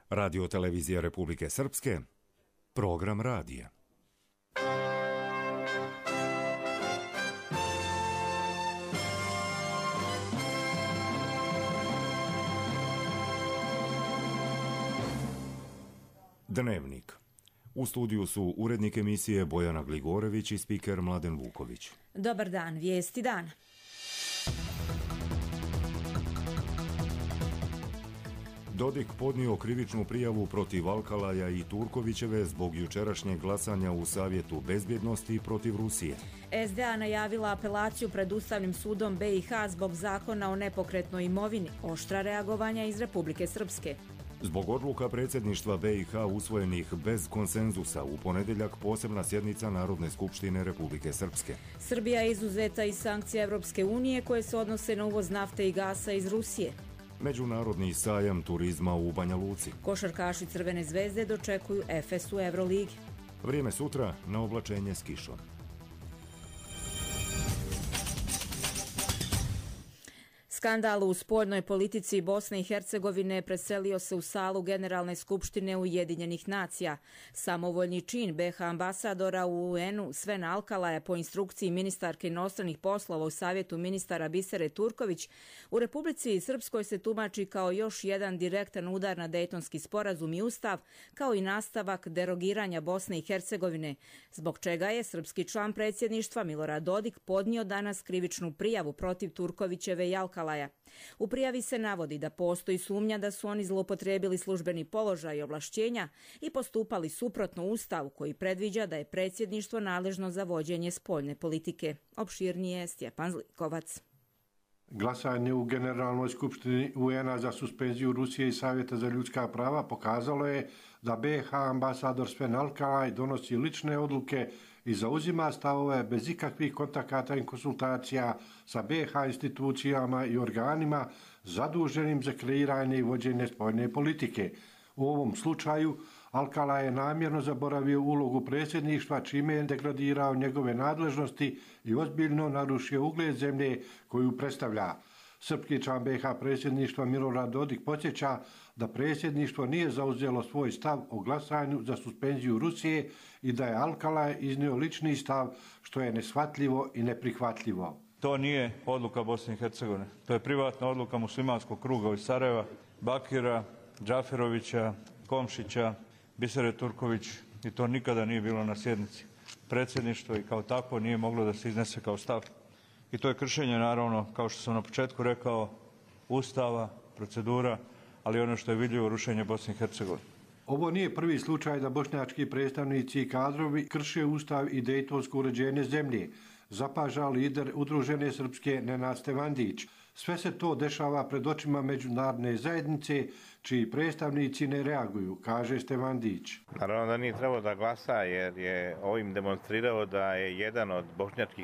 Radio televizija Republike Srpske, program radija. Dnevnik. U studiju su urednik emisije Bojana Gligorević i spiker Mladen Vuković. Dobar dan, vijesti dana. Dodik podnio krivičnu prijavu protiv Alkalaja i Turkovićeve zbog jučerašnjeg glasanja u Savjetu bezbjednosti protiv Rusije. SDA najavila apelaciju pred Ustavnim sudom BiH zbog zakona o nepokretnoj imovini, oštra reagovanja iz Republike Srpske. Zbog odluka predsjedništva BiH usvojenih bez konsenzusa u ponedjeljak posebna sjednica Narodne skupštine Republike Srpske. Srbija je izuzeta iz sankcija Evropske unije koje se odnose na uvoz nafte i gasa iz Rusije. Međunarodni sajam turizma u Banja Luci. Košarkaši Crvene zvezde dočekuju Efes u Euroligi. Vrijeme sutra na oblačenje s kišom. Skandal u spoljnoj politici Bosne i Hercegovine preselio se u salu Generalne skupštine Ujedinjenih nacija. Samovoljni čin BiH ambasadora u UN-u Sven Alkalaja po instrukciji ministarke inostranih poslova u Savjetu ministara Bisere Turković u Republici Srpskoj se tumači kao još jedan direktan udar na Dejtonski sporazum i ustav, kao i nastavak derogiranja Bosne i Hercegovine, zbog čega je srpski član predsjedništva Milorad Dodik podnio danas krivičnu prijavu protiv Turkovićeve i Alkalaja. U prijavi se navodi da postoji sumnja da su oni zloupotrijebili službeni položaj i ovlašćenja i postupali suprotno Ustavu koji predviđa da je predsjedništvo nadležno za vođenje spoljne politike. Opširnije Stjepan Zlikovac. Glasanje u Generalnoj skupštini UN-a za suspenziju Rusije i Savjeta za ljudska prava pokazalo je da BiH ambasador Sven Alkalaj donosi lične odluke i zauzima stavove bez ikakvih kontakata i konsultacija sa BiH institucijama i organima zaduženim za kreiranje i vođenje spoljne politike. U ovom slučaju Alkalaj je namjerno zaboravio ulogu predsjedništva, čime je degradirao njegove nadležnosti i ozbiljno narušio ugled zemlje koju predstavlja. Srpski član BiH predsjedništva Milorad Dodik podsjeća da predsjedništvo nije zauzelo svoj stav o glasanju za suspenziju Rusije i da je Alkalaj iznio lični stav, što je neshvatljivo i neprihvatljivo. To nije odluka Bosne i Hercegovine. To je privatna odluka muslimanskog kruga iz Sarajeva, Bakira, Džaferovića, Komšića, Bisere Turković, i to nikada nije bilo na sjednici. Predsjedništvo i kao takvo nije moglo da se iznese kao stav. I to je kršenje, naravno, kao što sam na početku rekao, Ustava, procedura, ali ono što je vidljivo, rušenje Bosne i Hercegovine. Ovo nije prvi slučaj da bošnjački predstavnici i kadrovi krše Ustav i dejtonsko uređenje zemlje, zapaža lider Udružene srpske Nenad Stevandić. Sve se to dešava pred očima međunarodne zajednice, čiji predstavnici ne reaguju, kaže Stevandić. Naravno da nije trebao da glasa jer je ovim demonstrirao da je jedan od bošnjačkih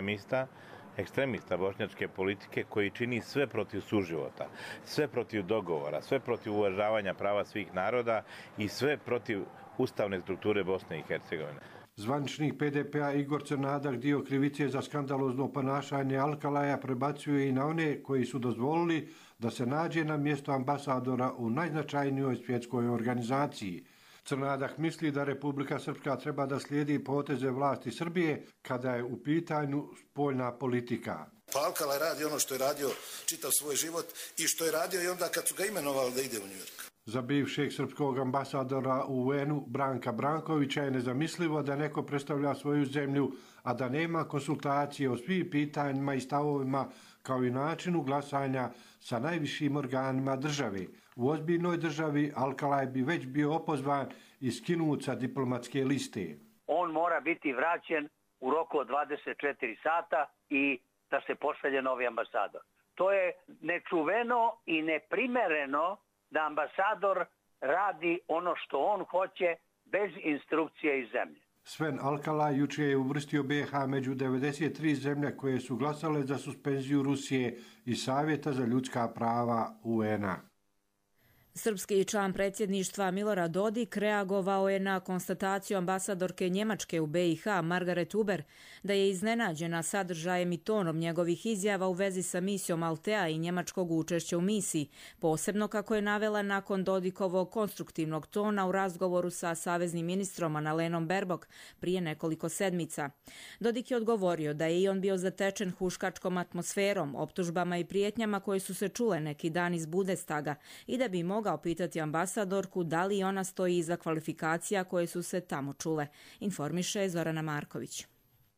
ekstremista bošnjačke politike koji čini sve protiv suživota, sve protiv dogovora, sve protiv uvažavanja prava svih naroda i sve protiv ustavne strukture Bosne i Hercegovine. Zvaničnik PDP-a Igor Crnadak dio krivice za skandalozno ponašanje Alkalaja prebacuje i na one koji su dozvolili da se nađe na mjesto ambasadora u najznačajnijoj svjetskoj organizaciji. Crnadak misli da Republika Srpska treba da slijedi poteze vlasti Srbije kada je u pitanju spoljna politika. Pa Alkalaj radi ono što je radio čitav svoj život i što je radio i onda kad su ga imenovali da ide u New York. Za bivšeg srpskog ambasadora u UN-u Branka Brankovića je nezamislivo da neko predstavlja svoju zemlju, a da nema konsultacije o svim pitanjima i stavovima kao i načinu glasanja sa najvišim organima države. U ozbiljnoj državi Alkalaj bi već bio opozvan i skinut sa diplomatske liste. On mora biti vraćen u roku od 24 sata i da se pošalje novi ambasador. To je nečuveno i neprimereno da ambasador radi ono što on hoće bez instrukcije iz zemlje. Sven Alkalaj juče je uvrstio BiH među 93 zemlje koje su glasale za suspenziju Rusije i Savjeta za ljudska prava UN-a. Srpski član predsjedništva Milorad Dodik reagovao je na konstataciju ambasadorke Njemačke u BiH Margaret Huber da je iznenađena sadržajem i tonom njegovih izjava u vezi sa misijom Altea i njemačkog učešća u misiji, posebno kako je navela nakon Dodikovog konstruktivnog tona u razgovoru sa saveznim ministrom Annalenom Baerbock prije nekoliko sedmica. Dodik je odgovorio da je i on bio zatečen huškačkom atmosferom, optužbama i prijetnjama koje su se čule neki dan iz Bundestaga i da bi mogao pitati ambasadorku da li ona stoji iza kvalifikacija koje su se tamo čule, informiše Zorana Marković.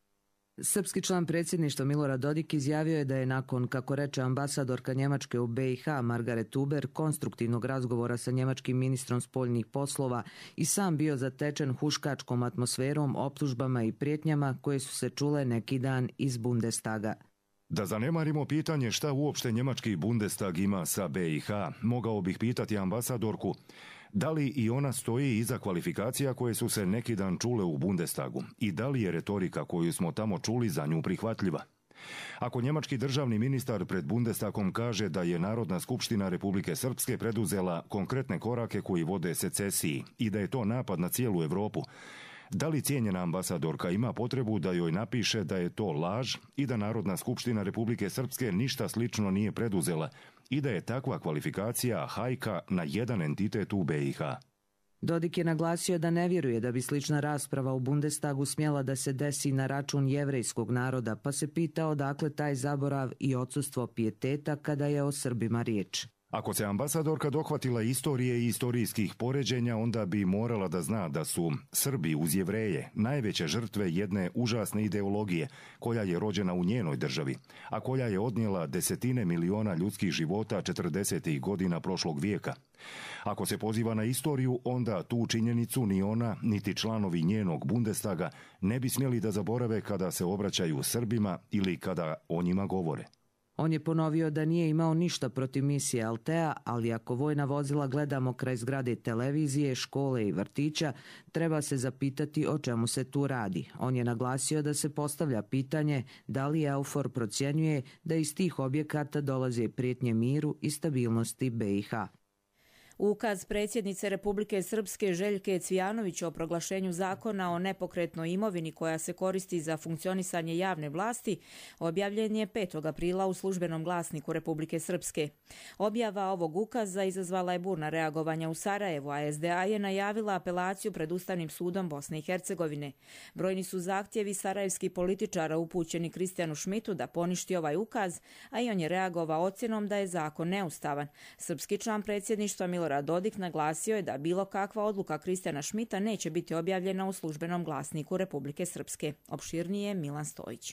Srpski član predsjedništva Milorad Dodik izjavio je da je nakon, kako reče ambasadorka Njemačke u BiH Margaret Huber, konstruktivnog razgovora sa njemačkim ministrom spoljnih poslova i sam bio zatečen huškačkom atmosferom, optužbama i prijetnjama koje su se čule neki dan iz Bundestaga. Da zanemarimo pitanje šta uopšte njemački Bundestag ima sa BiH, mogao bih pitati ambasadorku da li i ona stoji iza kvalifikacija koje su se neki dan čule u Bundestagu i da li je retorika koju smo tamo čuli za nju prihvatljiva. Ako njemački državni ministar pred Bundestagom kaže da je Narodna skupština Republike Srpske preduzela konkretne korake koji vode secesiji i da je to napad na cijelu Europu, da li cijenjena ambasadorka ima potrebu da joj napiše da je to laž i da Narodna skupština Republike Srpske ništa slično nije preduzela i da je takva kvalifikacija hajka na jedan entitet u BiH? Dodik je naglasio da ne vjeruje da bi slična rasprava u Bundestagu smjela da se desi na račun jevrejskog naroda, pa se pitao dakle taj zaborav i odsustvo pijeteta kada je o Srbima riječ. Ako se ambasadorka dohvatila istorije i istorijskih poređenja, onda bi morala da zna da su Srbi uz Jevreje najveće žrtve jedne užasne ideologije koja je rođena u njenoj državi, a koja je odnijela desetine miliona ljudskih života 40. godina prošlog vijeka. Ako se poziva na istoriju, onda tu činjenicu ni ona, niti članovi njenog Bundestaga ne bi smjeli da zaborave kada se obraćaju Srbima ili kada o njima govore. On je ponovio da nije imao ništa protiv misije Altea, ali ako vojna vozila gledamo kraj zgrade televizije, škole i vrtića, treba se zapitati o čemu se tu radi. On je naglasio da se postavlja pitanje da li EUFOR procjenjuje da iz tih objekata dolaze prijetnje miru i stabilnosti BiH. Ukaz predsjednice Republike Srpske Željke Cvijanović o proglašenju zakona o nepokretnoj imovini koja se koristi za funkcionisanje javne vlasti objavljen je 5. aprila u službenom glasniku Republike Srpske. Objava ovog ukaza izazvala je burna reagovanja u Sarajevu, a SDA je najavila apelaciju pred Ustavnim sudom Bosne i Hercegovine. Brojni su zahtjevi sarajevskih političara upućeni Kristijanu Šmitu da poništi ovaj ukaz, a i on je reagovao ocjenom da je zakon neustavan. Srpski član predsjedništva Milorad Dodik naglasio je da bilo kakva odluka Kristijana Šmita neće biti objavljena u službenom glasniku Republike Srpske. Opširnije Milan Stojić.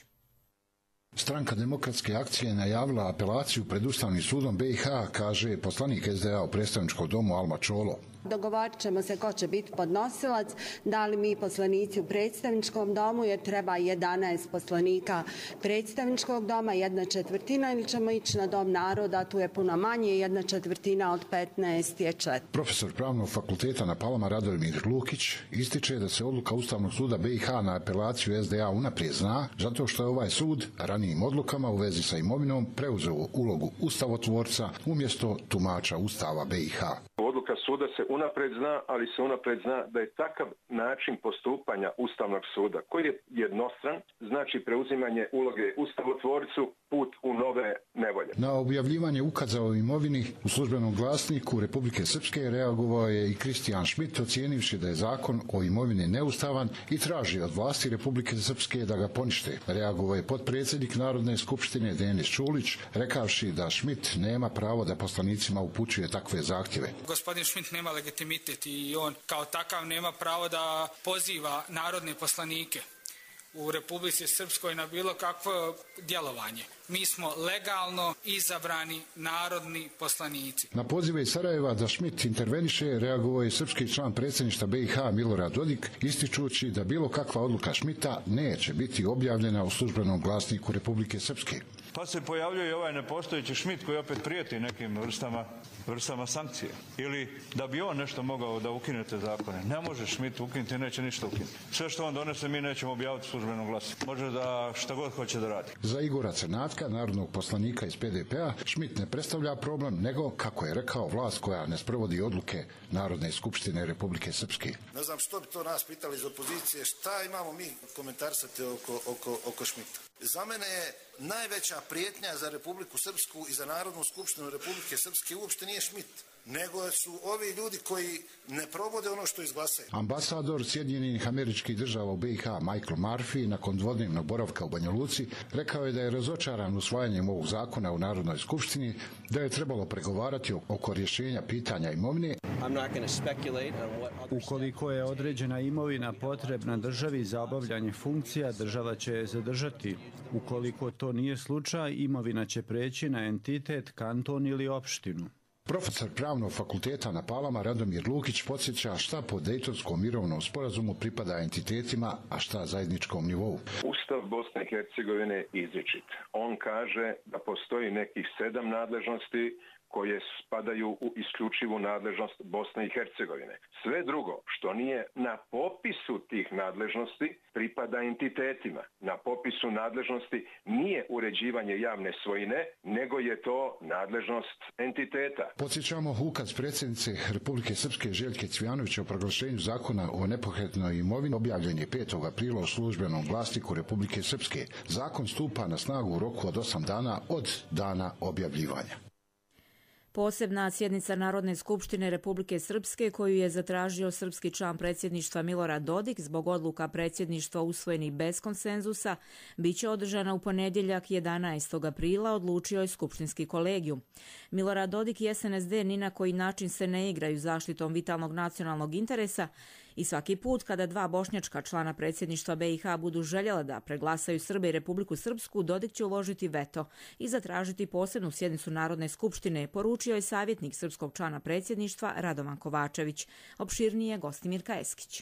Stranka Demokratske akcije najavila apelaciju pred Ustavnim sudom BiH, kaže poslanik SDA u predstavničkom domu Alma Čolo. Dogovorit ćemo se ko će biti podnosilac, da li mi poslanici u predstavničkom domu, jer treba 11 poslanika predstavničkog doma, 1/4, ili ćemo ići na dom naroda, tu je puno manje, 1/4 od 15 je 4. Profesor Pravnog fakulteta na Palama Radomir Lukić ističe da se odluka Ustavnog suda BiH na apelaciju SDA unaprijed zna, zato što je ovaj sud ranijim odlukama u vezi sa imovinom preuzeo ulogu ustavotvorca umjesto tumača Ustava BiH. Odluka suda se unaprijed zna, ali se unaprijed zna da je takav način postupanja Ustavnog suda, koji je jednostran, znači preuzimanje uloge ustavotvorcu, put u nove nevolje. Na objavljivanje ukaza o imovini u službenom glasniku Republike Srpske reagovao je i Kristijan Šmit, ocijenivši da je zakon o imovini neustavan i traži od vlasti Republike Srpske da ga ponište. Reagovao je potpredsjednik Narodne skupštine Denis Čulić, rekavši da Šmit nema pravo da poslanicima upućuje takve zahtjeve. Gospodin Šmit nema legitimitet i on kao takav nema pravo da poziva narodne poslanike u Republici Srpskoj na bilo kakvo djelovanje. Mi smo legalno izabrani narodni poslanici. Na pozive iz Sarajeva da Šmit interveniše reagovao je srpski član predsjedništva BiH Milorad Dodik, ističući da bilo kakva odluka Šmita neće biti objavljena u službenom glasniku Republike Srpske. Pa se pojavljuje i ovaj nepostojeći Schmidt koji opet prijeti nekim vrstama sankcije. Ili da bi on nešto mogao da ukine te zakone. Ne može Schmidt ukinuti, neće ništa ukinuti. Sve što on donese mi nećemo objaviti u službenom glasu. Može da šta god hoće da radi. Za Igora Crnatka, narodnog poslanika iz PDP-a, Schmidt ne predstavlja problem, nego, kako je rekao, vlast koja ne sprovodi odluke Narodne skupštine Republike Srpske. Ne znam što bi to nas pitali iz opozicije, šta imamo mi komentarsati oko Schmidta. Za mene je najveća prijetnja za Republiku Srpsku i za Narodnu skupštinu Republike Srpske uopšte nije Schmidt, nego su ovi ljudi koji ne provode ono što izglasaju. Ambasador Sjedinjenih Američkih Država u BiH Michael Murphy nakon dvodnevnog boravka u Banja Luci rekao je da je razočaran usvajanjem ovog zakona u Narodnoj skupštini, da je trebalo pregovarati oko rješenja pitanja imovine. Ukoliko je određena imovina potrebna državi za obavljanje funkcija, država će je zadržati. Ukoliko to nije slučaj, imovina će preći na entitet, kanton ili opštinu. Profesor Pravnog fakulteta na Palama Radomir Lukić podsjeća šta po Dejtonskom mirovnom sporazumu pripada entitetima, a šta zajedničkom nivou. Ustav Bosne i Hercegovine izričit. On kaže da postoji nekih 7 nadležnosti koje spadaju u isključivu nadležnost Bosne i Hercegovine. Sve drugo što nije na popisu tih nadležnosti pripada entitetima. Na popisu nadležnosti nije uređivanje javne svojine, nego je to nadležnost entiteta. Podsjećamo ukaz predsjednice Republike Srpske Željke Cvijanović o proglašenju zakona o nepokretnoj imovini objavljen je 5. aprila u službenom glasniku Republike Srpske. Zakon stupa na snagu u roku od 8 dana od dana objavljivanja. Posebna sjednica Narodne skupštine Republike Srpske koju je zatražio srpski član predsjedništva Milorad Dodik zbog odluka predsjedništva usvojenih bez konsenzusa biće održana u ponedjeljak 11. aprila, odlučio je skupštinski kolegijum. Milorad Dodik i SNSD ni na koji način se ne igraju zaštitom vitalnog nacionalnog interesa i svaki put kada dva bošnjačka člana predsjedništva BiH budu željela da preglasaju Srbe i Republiku Srpsku, Dodik će uložiti veto i zatražiti posebnu sjednicu Narodne skupštine, poručio je savjetnik srpskog člana predsjedništva Radovan Kovačević. Opširnije Gostimirka Eskić.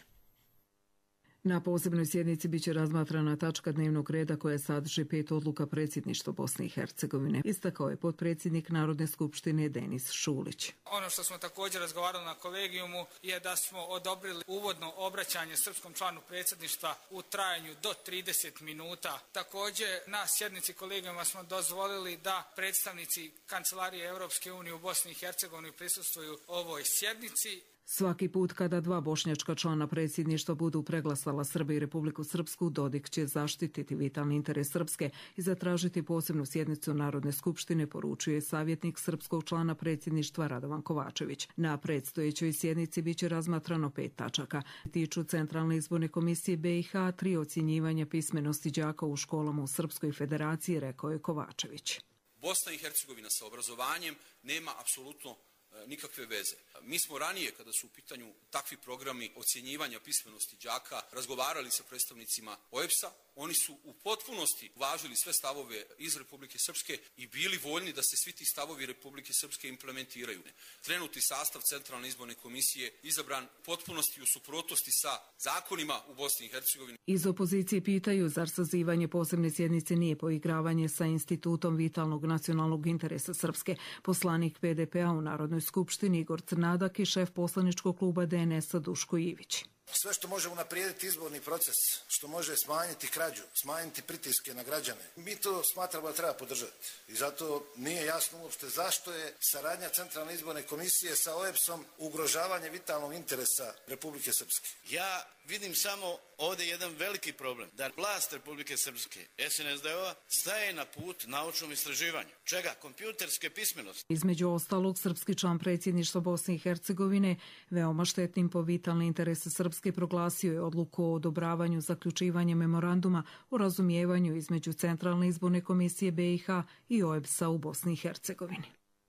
Na posebnoj sjednici biće razmatrana tačka dnevnog reda koja sadrži 5 odluka predsjedništva Bosne i Hercegovine. Istakao je potpredsjednik Narodne skupštine Denis Šulić. Ono što smo također razgovarali na kolegijumu je da smo odobrili uvodno obraćanje srpskom članu predsjedništva u trajanju do 30 minuta. Također na sjednici kolegijuma smo dozvolili da predstavnici Kancelarije Europske unije u Bosni i Hercegovini prisustvuju ovoj sjednici. Svaki put kada dva bošnjačka člana predsjedništva budu preglasala Srbe i Republiku Srpsku, Dodik će zaštititi vitalni interes Srpske i zatražiti posebnu sjednicu Narodne skupštine, poručuje savjetnik srpskog člana predsjedništva Radovan Kovačević. Na predstojećoj sjednici biće razmatrano 5 tačaka. Tiču Centralne izborne komisije BiH, 3 ocjenjivanja pismenosti đaka u školama u Srpskoj federaciji, rekao je Kovačević. Bosna i Hercegovina sa obrazovanjem nema apsolutno nikakve veze. Mi smo ranije, kada su u pitanju takvi programi ocjenjivanja pismenosti đaka, razgovarali sa predstavnicima OEBS-a. Oni su u potpunosti uvažili sve stavove iz Republike Srpske i bili voljni da se svi ti stavovi Republike Srpske implementiraju. Trenutni sastav Centralne izborne komisije izabran u potpunosti u suprotnosti sa zakonima u Bosni i Hercegovini. Iz opozicije pitaju zar sazivanje posebne sjednice nije poigravanje sa institutom vitalnog nacionalnog interesa Srpske. Poslanik PDP-a u Narodnoj skupštini Igor Crnadak i šef poslaničkog kluba DNS-a Duško Ivić. Sve što može unaprijediti izborni proces, što može smanjiti krađu, smanjiti pritiske na građane, mi to smatramo da treba podržati. I zato nije jasno uopšte zašto je saradnja Centralne izborne komisije sa OEBS-om ugrožavanje vitalnog interesa Republike Srpske. Ja vidim samo ovdje jedan veliki problem, da vlast Republike Srpske, SNSD-ova, staje na put naučnom istraživanju. Čega? Kompjuterske pismenosti. Između ostalog, srpski član predsjedništva Bosne i Hercegovine veoma štetnim po vitalne interese Srpske proglasio je odluku o odobravanju zaključivanja memoranduma o razumijevanju između Centralne izborne komisije BiH i OEBS-a u Bosni i Hercegovini.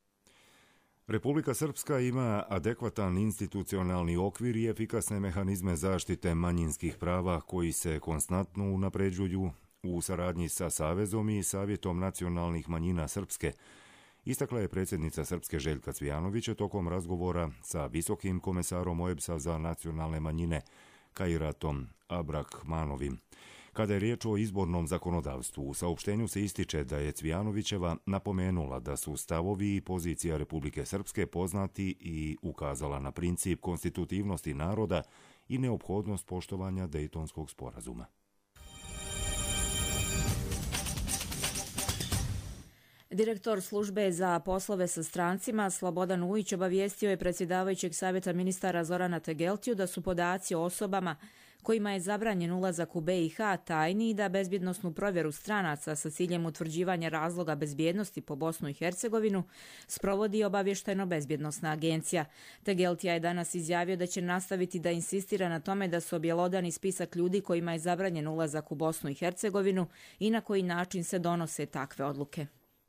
Republika Srpska ima adekvatan institucionalni okvir i efikasne mehanizme zaštite manjinskih prava koji se konstantno unapređuju u saradnji sa Savezom i Savjetom nacionalnih manjina Srpske, istakla je predsjednica Srpske Željka Cvijanovića tokom razgovora sa visokim komesarom OEBS-a za nacionalne manjine Kairatom Abrakmanovim. Kada je riječ o izbornom zakonodavstvu, u saopštenju se ističe da je Cvijanovićeva napomenula da su stavovi i pozicija Republike Srpske poznati i ukazala na princip konstitutivnosti naroda i neophodnost poštovanja Dejtonskog sporazuma. Direktor službe za poslove sa strancima Slobodan Ujić obavijestio je predsjedavajućeg savjeta ministara Zorana Tegeltiju da su podaci o osobama kojima je zabranjen ulazak u BiH tajni i da bezbjednosnu provjeru stranaca sa ciljem utvrđivanja razloga bezbjednosti po Bosnu i Hercegovinu sprovodi obavještajno-bezbjednosna agencija. Tegeltija je danas izjavio da će nastaviti da insistira na tome da se objelodani spisak ljudi kojima je zabranjen ulazak u Bosnu i Hercegovinu i na koji način se donose takve odluke.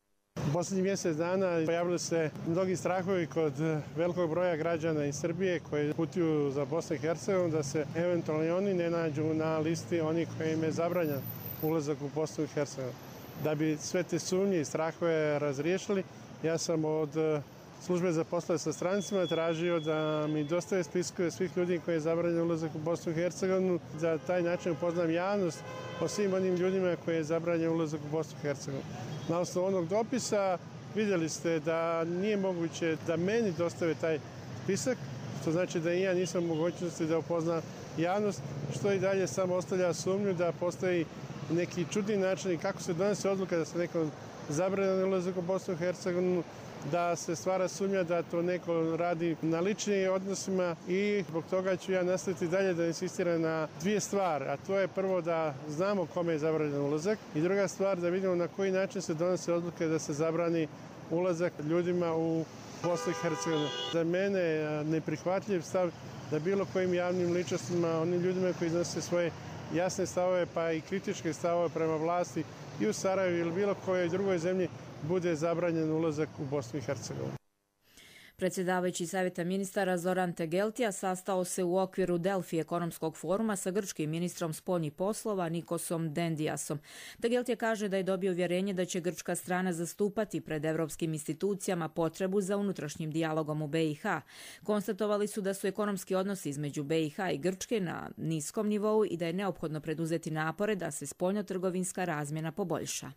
U posljednjih mjesec dana pojavili se mnogi strahovi kod velikog broja građana iz Srbije koji putuju za Bosnu i Hercegovinu da se eventualno i oni ne nađu na listi onih kojima je zabranjen ulazak u Bosnu i Hercegovinu. Da bi sve te sumnje i strahove razriješili, ja sam od službe za poslove sa strancima tražio da mi dostave spiskove svih ljudi koji je zabranjen ulazak u Bosnu i Hercegovinu, da taj način upoznam javnost o svim onim ljudima koji je zabranjen ulazak u Bosnu i Hercegovinu. Na osnovu onog dopisa vidjeli ste da nije moguće da meni dostave taj spisak, što znači da i ja nisam u mogućnosti da upoznam javnost, što i dalje samo ostavlja sumnju da postoji neki čudni način kako se donese odluka da se nekom zabranjen ulazak u Bosnu i Hercegovinu, da se stvara sumnja da to neko radi na ličnim odnosima i zbog toga ću ja nastaviti dalje da insistiram na dvije stvari, a to je prvo da znamo kome je zabranjen ulazak i druga stvar da vidimo na koji način se donose odluke da se zabrani ulazak ljudima u Bosnu i Hercegovinu. Za mene je neprihvatljiv stav da bilo kojim javnim ličnostima, onim ljudima koji iznose svoje jasne stavove pa i kritičke stavove prema vlasti i u Sarajevu ili bilo kojoj drugoj zemlji bude zabranjen ulazak u Bosnu i Hercegovinu. Predsjedavajući savjeta ministara Zoran Tegeltija sastao se u okviru Delfi ekonomskog foruma sa grčkim ministrom spoljnih poslova Nikosom Dendiasom. Tegeltija kaže da je dobio uvjerenje da će grčka strana zastupati pred evropskim institucijama potrebu za unutrašnjim dijalogom u BiH. Konstatovali su da su ekonomski odnosi između BiH i Grčke na niskom nivou i da je neophodno preduzeti napore da se spoljnotrgovinska razmjena poboljša.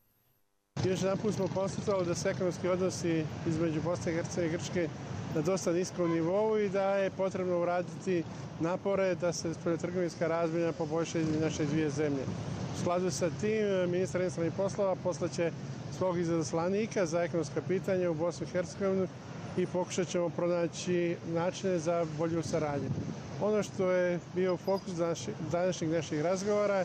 Još jedan smo konstatovali da se ekonomski odnosi između Bosne i Hercegovine i Grčke na dosta niskom nivou i da je potrebno uraditi napore da se spoljnotrgovinska razmjena poboljša između naše dvije zemlje. U skladu sa tim, ministar inostranih poslova poslaće svog izaslanika za ekonomska pitanja u Bosnu i Hercegovinu i pokušat ćemo pronaći načine za bolju saradnju. Ono što je bio fokus današnjih naših razgovora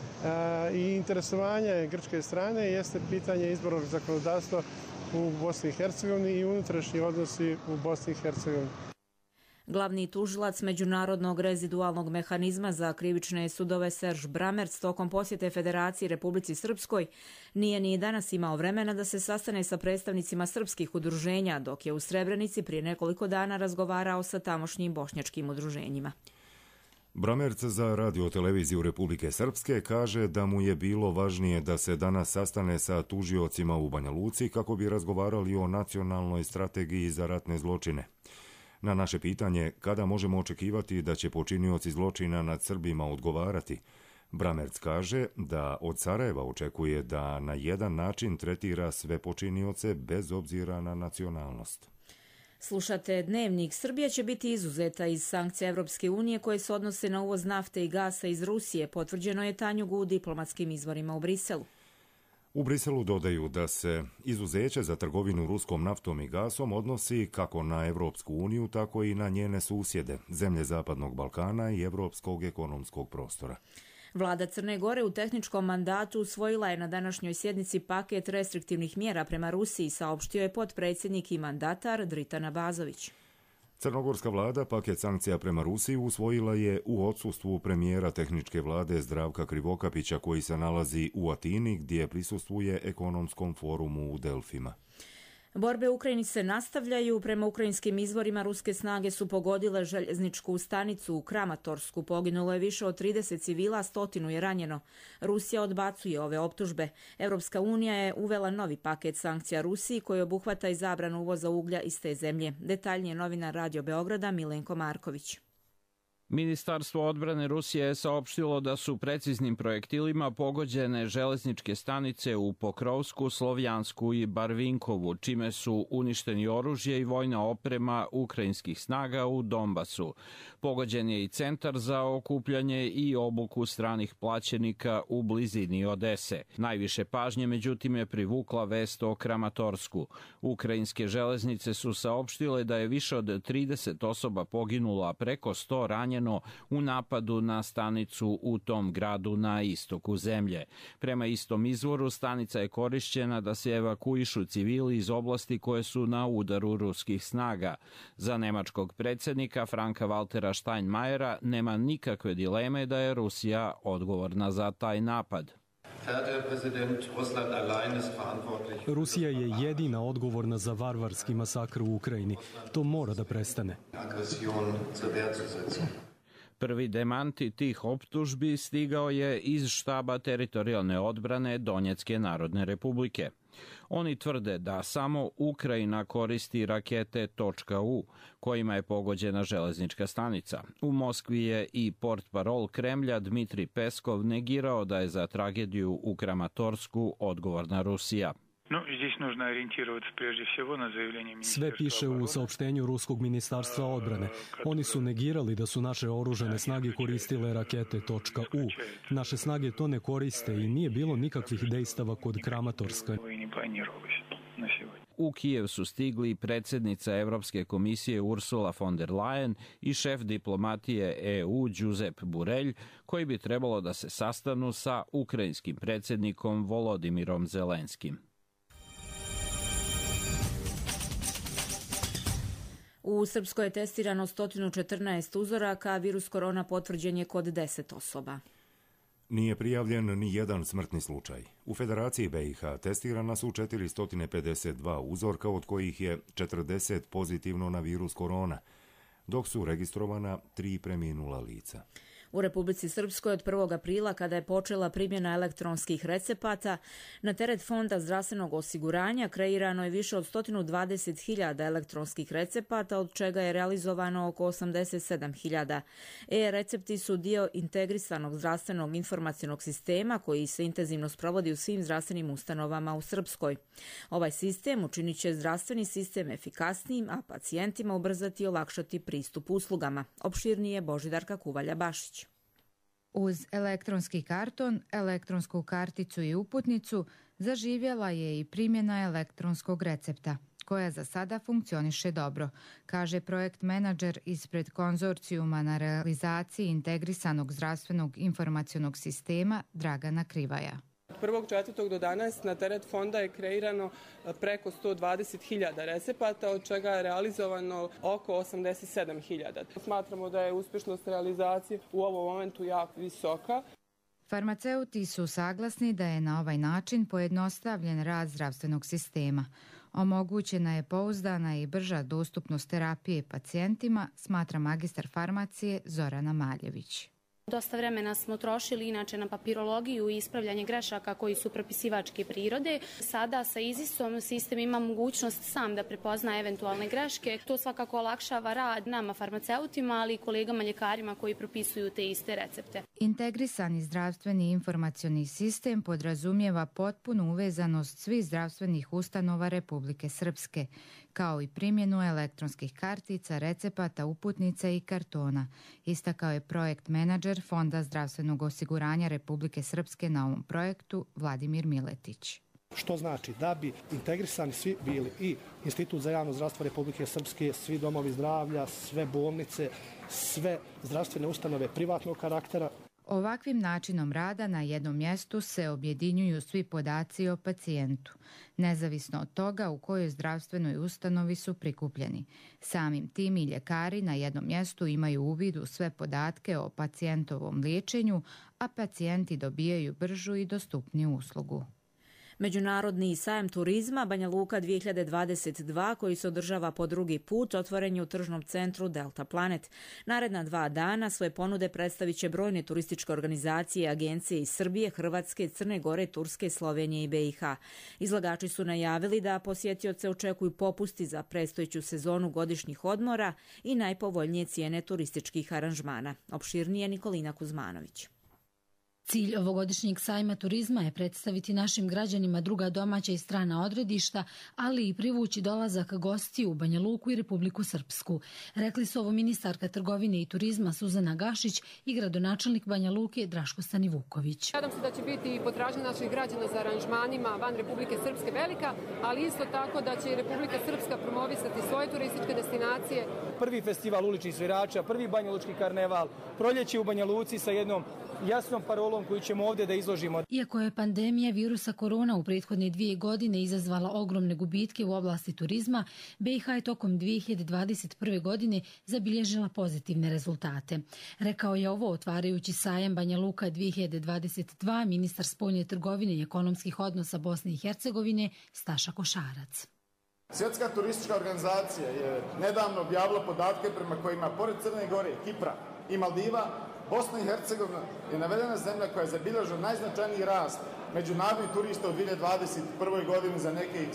i interesovanje grčke strane jeste pitanje izbornog zakonodavstva u Bosni i Hercegovini i unutrašnji odnosi u Bosni i Hercegovini. Glavni tužilac Međunarodnog rezidualnog mehanizma za krivične sudove Serž Bramerc tokom posjete Federaciji Republici Srpskoj nije ni danas imao vremena da se sastane sa predstavnicima srpskih udruženja, dok je u Srebrenici prije nekoliko dana razgovarao sa tamošnjim bošnjačkim udruženjima. Bramerc za radio-televiziju Republike Srpske kaže da mu je bilo važnije da se danas sastane sa tužiocima u Banja Luci kako bi razgovarali o nacionalnoj strategiji za ratne zločine. Na naše pitanje kada možemo očekivati da će počinioci zločina nad Srbima odgovarati, Bramerc kaže da od Sarajeva očekuje da na jedan način tretira sve počinioce bez obzira na nacionalnost. Slušate Dnevnik. Srbija će biti izuzeta iz sankcija Evropske unije koje se odnose na uvoz nafte i gasa iz Rusije, potvrđeno je Tanjugu u diplomatskim izvorima u Briselu. U Briselu dodaju da se izuzeće za trgovinu ruskom naftom i gasom odnosi kako na Evropsku uniju, tako i na njene susjede, zemlje Zapadnog Balkana i Evropskog ekonomskog prostora. Vlada Crne Gore u tehničkom mandatu usvojila je na današnjoj sjednici paket restriktivnih mjera prema Rusiji, saopštio je potpredsjednik i mandatar Dritan Abazović. Crnogorska vlada paket sankcija prema Rusiji usvojila je u odsustvu premijera tehničke vlade Zdravka Krivokapića koji se nalazi u Atini gdje prisustvuje ekonomskom forumu u Delfima. Borbe u Ukrajini se nastavljaju. Prema ukrajinskim izvorima ruske snage su pogodile željezničku stanicu u Kramatorsku. Poginulo je više od 30 civila, 100 je ranjeno. Rusija odbacuje ove optužbe. Evropska unija je uvela novi paket sankcija Rusiji koji obuhvata i zabranu uvoza uglja iz te zemlje. Detaljnije novinar Radio Beograda Milenko Marković. Ministarstvo odbrane Rusije je saopštilo da su preciznim projektilima pogođene železničke stanice u Pokrovsku, Slovjansku i Barvinkovu, čime su uništeni oružje i vojna oprema ukrajinskih snaga u Donbasu. Pogođen je i centar za okupljanje i obuku stranih plaćenika u blizini Odese. Najviše pažnje, međutim, je privukla vest o Kramatorsku. Ukrajinske železnice su saopštile da je više od 30 osoba poginulo, a preko 100 ranjeno u napadu na stanicu u tom gradu na istoku zemlje. Prema istom izvoru, stanica je korišćena da se evakuišu civili iz oblasti koje su na udaru ruskih snaga. Za nemačkog predsjednika Franka Waltera Steinmeiera nema nikakve dileme da je Rusija odgovorna za taj napad. Rusija je jedina odgovorna za varvarski masakr u Ukrajini. To mora da prestane. Prvi demanti tih optužbi stigao je iz štaba teritorijalne odbrane Donjecke narodne republike. Oni tvrde da samo Ukrajina koristi rakete .U, kojima je pogođena železnička stanica. U Moskvi je i portparol Kremlja Dmitrij Peskov negirao da je za tragediju u Kramatorsku odgovorna Rusija. Sve piše u saopštenju Ruskog ministarstva odbrane. Oni su negirali da su naše oružane snage koristile rakete .U. Naše snage to ne koriste i nije bilo nikakvih dejstava kod Kramatorska. U Kijev su stigli predsjednica Evropske komisije Ursula von der Leyen i šef diplomatije EU Josep Borrell, koji bi trebalo da se sastanu sa ukrajinskim predsjednikom Volodimirom Zelenskim. U Srpskoj je testirano 114 uzoraka, a virus korona potvrđen je kod 10 osoba. Nije prijavljen ni jedan smrtni slučaj. U Federaciji BiH testirana su 452 uzorka, od kojih je 40 pozitivno na virus korona, dok su registrovana 3 preminula lica. U Republici Srpskoj od 1. aprila, kada je počela primjena elektronskih recepata, na teret Fonda zdravstvenog osiguranja kreirano je više od 120.000 elektronskih recepata, od čega je realizovano oko 87.000. E-recepti su dio integrisanog zdravstvenog informacionog sistema koji se intenzivno sprovodi u svim zdravstvenim ustanovama u Srpskoj. Ovaj sistem učinit će zdravstveni sistem efikasnijim, a pacijentima ubrzati i olakšati pristup uslugama. Opširnije Božidarka Kuvalja-Bašić. Uz elektronski karton, elektronsku karticu i uputnicu zaživjela je i primjena elektronskog recepta, koja za sada funkcioniše dobro, kaže projekt menadžer ispred konzorcijuma na realizaciji integrisanog zdravstvenog informacionog sistema Dragana Krivaja. Od 1.4. do danas na teret fonda je kreirano preko 120.000 recepata, od čega je realizovano oko 87.000. Smatramo da je uspješnost realizacije u ovom momentu jako visoka. Farmaceuti su saglasni da je na ovaj način pojednostavljen rad zdravstvenog sistema. Omogućena je pouzdana i brža dostupnost terapije pacijentima, smatra magistar farmacije Zorana Maljević. Dosta vremena smo trošili inače na papirologiju i ispravljanje grešaka koji su propisivačke prirode. Sada sa IZIS-om sistem ima mogućnost sam da prepozna eventualne greške. To svakako olakšava rad nama farmaceutima, ali i kolegama ljekarima koji propisuju te iste recepte. Integrisani zdravstveni informacioni sistem podrazumijeva potpunu uvezanost svih zdravstvenih ustanova Republike Srpske, kao i primjenu elektronskih kartica, recepata, uputnica i kartona, istakao je projekt menadžer Fonda zdravstvenog osiguranja Republike Srpske na ovom projektu Vladimir Miletić. Što znači da bi integrisani svi bili i Institut za javno zdravstvo Republike Srpske, svi domovi zdravlja, sve bolnice, sve zdravstvene ustanove privatnog karaktera. Ovakvim načinom rada na jednom mjestu se objedinjuju svi podaci o pacijentu, nezavisno od toga u kojoj zdravstvenoj ustanovi su prikupljeni. Samim tim i ljekari na jednom mjestu imaju uvid u sve podatke o pacijentovom liječenju, a pacijenti dobijaju bržu i dostupniju uslugu. Međunarodni sajam turizma Banja Luka 2022, koji se održava po drugi put, otvoren je u tržnom centru Delta Planet. Naredna 2 dana svoje ponude predstavit će brojne turističke organizacije i agencije iz Srbije, Hrvatske, Crne Gore, Turske, Slovenije i BiH. Izlagači su najavili da posjetioce očekuju popusti za predstojeću sezonu godišnjih odmora i najpovoljnije cijene turističkih aranžmana. Opširnije Nikolina Kuzmanović. Cilj ovogodišnjeg sajma turizma je predstaviti našim građanima druga domaća i strana odredišta, ali i privući dolazak gostiju u Banja Luku i Republiku Srpsku. Rekli su ovo ministarka trgovine i turizma Suzana Gašić i gradonačelnik Banja Luke Draško Stanivuković. Nadam se da će biti i potražnja naših građana za aranžmanima van Republike Srpske velika, ali isto tako da će i Republika Srpska promovisati svoje turističke destinacije. Prvi festival uličnih svirača, prvi banjalučki karneval, proljeće u Banja Luci sa jednom jasnom parolom koju ćemo ovdje da izložimo. Iako je pandemija virusa korona u prethodne 2 godine izazvala ogromne gubitke u oblasti turizma, BiH je tokom 2021. godine zabilježila pozitivne rezultate. Rekao je ovo otvarajući sajam Banja Luka 2022 ministar spoljne trgovine i ekonomskih odnosa Bosne i Hercegovine Staša Košarac. Svjetska turistička organizacija je nedavno objavila podatke prema kojima pored Crne Gore, Kipra i Maldiva, Bosna i Hercegovina je navedena zemlja koja je zabilježila najznačajniji rast međunarodnih turista u 2021. godini za nekih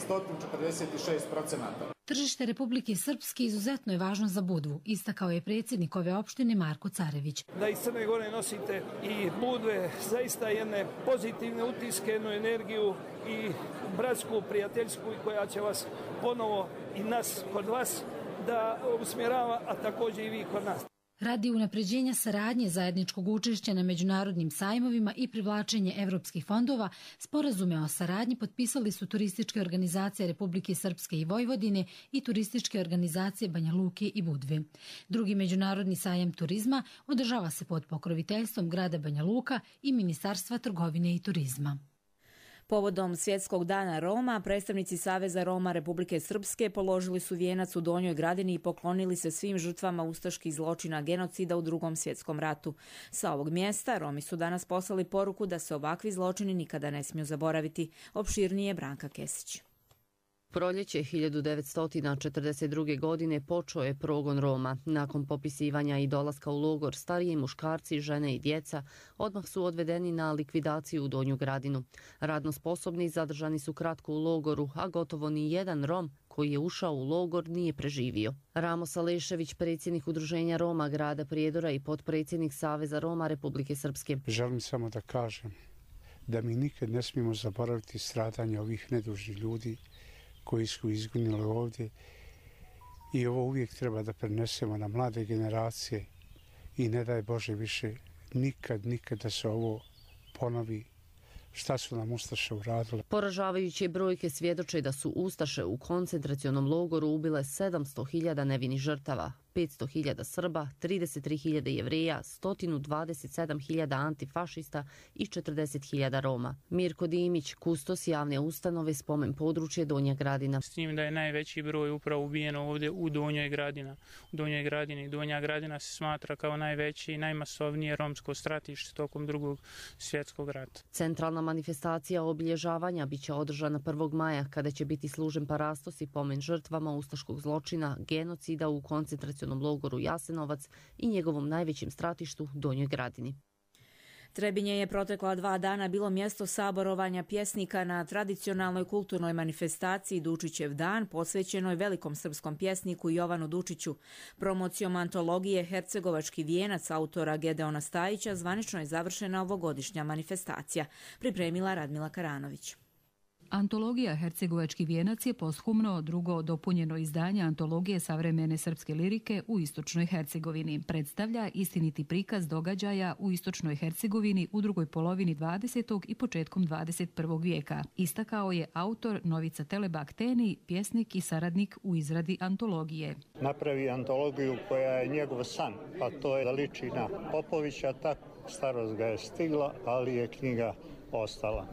146%. Tržište Republike Srpske izuzetno je važno za Budvu, istakao je predsjednik ove opštine Marko Carević. Da iz Crne Gore nosite i Budve zaista jedne pozitivne utiske, jednu energiju i bratsku, prijateljsku koja će vas ponovo i nas kod vas da usmjerava, a također i vi kod nas. Radi unapređenja saradnje, zajedničkog učešća na međunarodnim sajmovima i privlačenje evropskih fondova, sporazume o saradnji potpisali su turističke organizacije Republike Srpske i Vojvodine i turističke organizacije Banja Luke i Budve. Drugi međunarodni sajam turizma održava se pod pokroviteljstvom grada Banja Luka i Ministarstva trgovine i turizma. Povodom Svjetskog dana Roma, predstavnici Saveza Roma Republike Srpske položili su vijenac u Donjoj Gradini i poklonili se svim žrtvama ustaških zločina genocida u Drugom svjetskom ratu. Sa ovog mjesta Romi su danas poslali poruku da se ovakvi zločini nikada ne smiju zaboraviti. Opširnije Branka Kesić. Proljeće 1942. godine počeo je progon Roma. Nakon popisivanja i dolaska u logor, stariji muškarci, žene i djeca odmah su odvedeni na likvidaciju u Donju Gradinu. Radno sposobni zadržani su kratko u logoru, a gotovo ni jedan Rom koji je ušao u logor nije preživio. Ramo Salešević, predsjednik Udruženja Roma grada Prijedora i potpredsjednik Saveza Roma Republike Srpske. Želim samo da kažem da mi nikad ne smijemo zaboraviti stradanje ovih nedužnih ljudi koji su izginuli ovdje i ovo uvijek treba da prenesemo na mlade generacije i ne daj Bože više nikad da se ovo ponovi. Šta su nam Ustaše uradile? Poražavajuće brojke svjedoče da su Ustaše u koncentracionom logoru ubile 700.000 nevinih žrtava, 500.000 Srba, 33.000 Jevreja, 127.000 antifašista i 40.000 Roma. Mirko Dimić, kustos javne ustanove Spomen područje Donja Gradina. S tim da je najveći broj upravo ubijeno ovdje u Donjoj Gradini. Donja Gradina se smatra kao najveće i najmasovnije romsko stratište tokom Drugog svjetskog rata. Centralna manifestacija obilježavanja biće održana 1. maja kada će biti služen parastos i pomen žrtvama ustaškog zločina, genocida u koncentracionom logoru Jasenovac i njegovom najvećem stratištu Donjoj Gradini. Trebinje je protekla 2 dana bilo mjesto saborovanja pjesnika na tradicionalnoj kulturnoj manifestaciji Dučićev dan, posvećenoj velikom srpskom pjesniku Jovanu Dučiću. Promocijom antologije Hercegovački vijenac autora Gedeona Stajića zvanično je završena ovogodišnja manifestacija, pripremila Radmila Karanović. Antologija Hercegovački vijenac je posthumno drugo dopunjeno izdanje antologije savremene srpske lirike u Istočnoj Hercegovini. Predstavlja istiniti prikaz događaja u Istočnoj Hercegovini u drugoj polovini 20. i početkom 21. vijeka. Istakao je autor Novica Telebakteni, pjesnik i saradnik u izradi antologije. Napravi antologiju koja je njegov san, pa to je da liči na Popovića, tak starost ga je stigla, ali je knjiga ostala.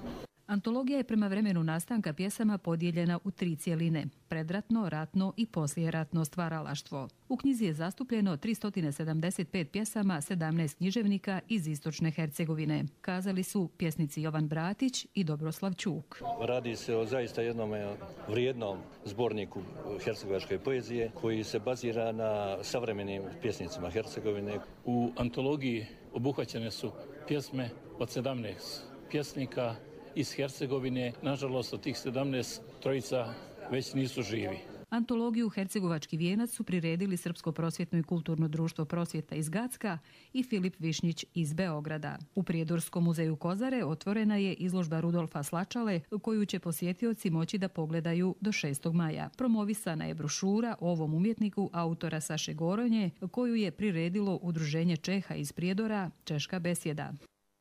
Antologija je prema vremenu nastanka pjesama podijeljena u 3 cjeline: predratno, ratno i poslijeratno stvaralaštvo. U knjizi je zastupljeno 375 pjesama 17 književnika iz istočne Hercegovine. Kazali su pjesnici Jovan Bratić i Dobroslav Ćuk. Radi se o zaista jednom vrijednom zborniku hercegovačke poezije koji se bazira na savremenim pjesnicima Hercegovine. U antologiji obuhvaćene su pjesme od 17 pjesnika iz Hercegovine. Nažalost, od tih 17 trojica već nisu živi. Antologiju Hercegovački vijenac su priredili Srpsko prosvjetno i kulturno društvo Prosvjeta iz Gacka i Filip Višnjić iz Beograda. U Prijedorskom muzeju Kozare otvorena je izložba Rudolfa Slačale, koju će posjetioci moći da pogledaju do 6. maja. Promovisana je brošura o ovom umjetniku autora Saše Goronje, koju je priredilo Udruženje Čeha iz Prijedora, Češka besjeda.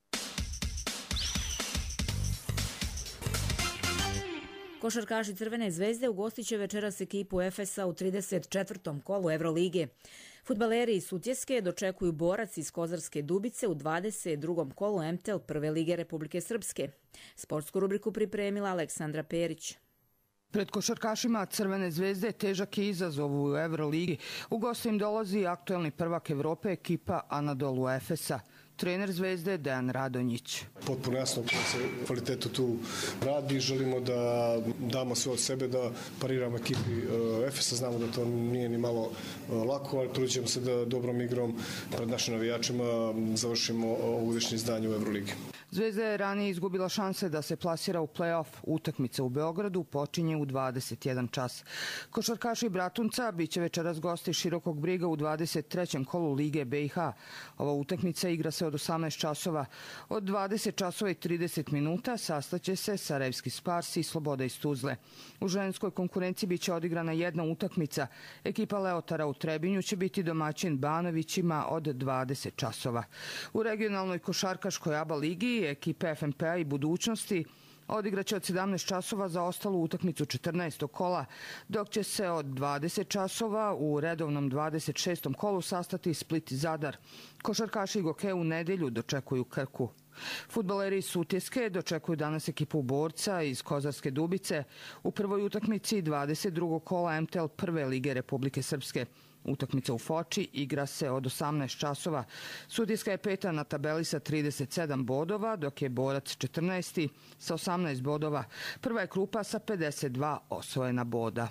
Košarkaši Crvene zvezde ugostit će večeras ekipu Efesa u 34. kolu Evrolige. Fudbaleri iz Sutjeske dočekuju Borac iz Kozarske Dubice u 22. kolu MTEL Prve lige Republike Srpske. Sportsku rubriku pripremila Aleksandra Perić. Pred košarkašima Crvene zvezde težak je izazov u Evroligi. U goste im dolazi aktuelni prvak Evrope ekipa Anadolu Efesa. Trener Zvezde Dejan Radonjić. Potpuno jasno kvalitetu tu radi. Želimo da damo sve od sebe, da pariramo ekipi Efesa. Znamo da to nije ni malo lako, ali trudit ćemo se da dobrom igrom pred našim navijačima završimo ovo godišnje izdanje u Evroligi. Zvezda je ranije izgubila šanse da se plasira u play-off. Utakmica u Beogradu počinje u 21 čas. Košarkaši Bratunca biće večeras gosti Širokog Briga u 23. kolu Lige BiH. Ova utakmica igra se od 18 časova. Od 20 časova i 30 minuta sastaće se Sarajevski Spars i Sloboda iz Tuzle. U ženskoj konkurenciji biće odigrana jedna utakmica. Ekipa Leotara u Trebinju će biti domaćin Banovićima od 20 časova. U regionalnoj košarkaškoj ABA ligi ekipe FNP-a i Budućnosti odigraće od 17 časova za ostalu utakmicu 14. kola, dok će se od 20 časova u redovnom 26. kolu sastati Split i Zadar. Košarkaši Goke u nedjelju dočekuju Krku. Fudbaleri iz Sutjeske dočekuju danas ekipu Borca iz Kozarske Dubice u prvoj utakmici 22. kola MTEL Prve lige Republike Srpske. Utakmica u Foči igra se od 18 časova. Sutjeska je 5. na tabeli sa 37 bodova, dok je Borac 14. sa 18 bodova. Prva je Krupa sa 52 osvojena boda.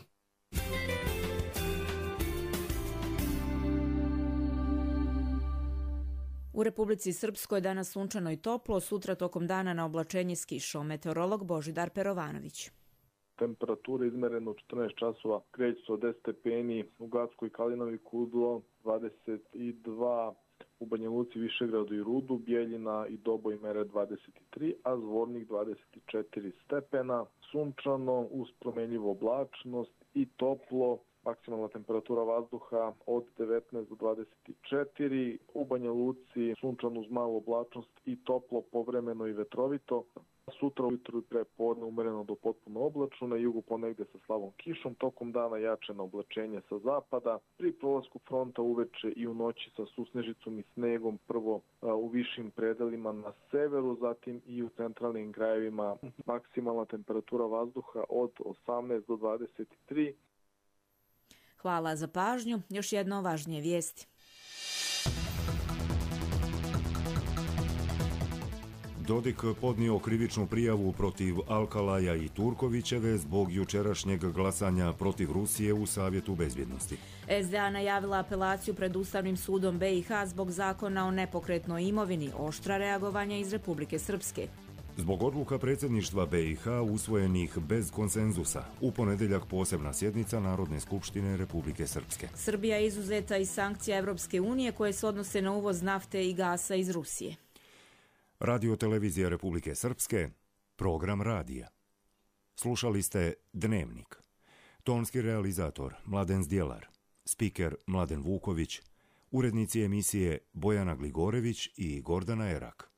U Republici Srpskoj danas sunčano i toplo, sutra tokom dana na oblačenje s kišom. Meteorolog Božidar Perovanović. Temperature izmereno u 14 časova kreću se od 10 stepeni u Gacku i Kalinoviku do 22, u Banja Luci, Višegradu i Rudu, Bijeljina i Doboj mere 23, a Zvornik 24 stepena. Sunčano uz promenljivu oblačnost i toplo. Maksimalna temperatura vazduha od 19 do 24, u Banja Luci sunčano uz malu oblačnost i toplo, povremeno i vetrovito. Sutra ujutru i prepodne umereno do potpuno oblačno, na jugu ponegde sa slabom kišom, tokom dana jačeno oblačenje sa zapada, pri prolasku fronta uveče i u noći sa susnežicom i snegom, prvo u višim predelima na severu, zatim i u centralnim krajevima. Maksimalna temperatura vazduha od 18 do 23. Hvala za pažnju. Još jedno važnije vijesti. Dodik podnio krivičnu prijavu protiv Alkalaja i Turkovićeve zbog jučerašnjeg glasanja protiv Rusije u Savjetu bezbjednosti. SDA najavila apelaciju pred Ustavnim sudom BiH zbog zakona o nepokretnoj imovini, oštra reagovanja iz Republike Srpske. Zbog odluka predsjedništva BiH usvojenih bez konsenzusa, u ponedjeljak posebna sjednica Narodne skupštine Republike Srpske. Srbija je izuzeta iz sankcija Evropske unije koje se odnose na uvoz nafte i gasa iz Rusije. Radio televizija Republike Srpske, program radija. Slušali ste Dnevnik. Tonski realizator Mladen Zdjelar, spiker Mladen Vuković, urednici emisije Bojana Gligorević i Gordana Erak.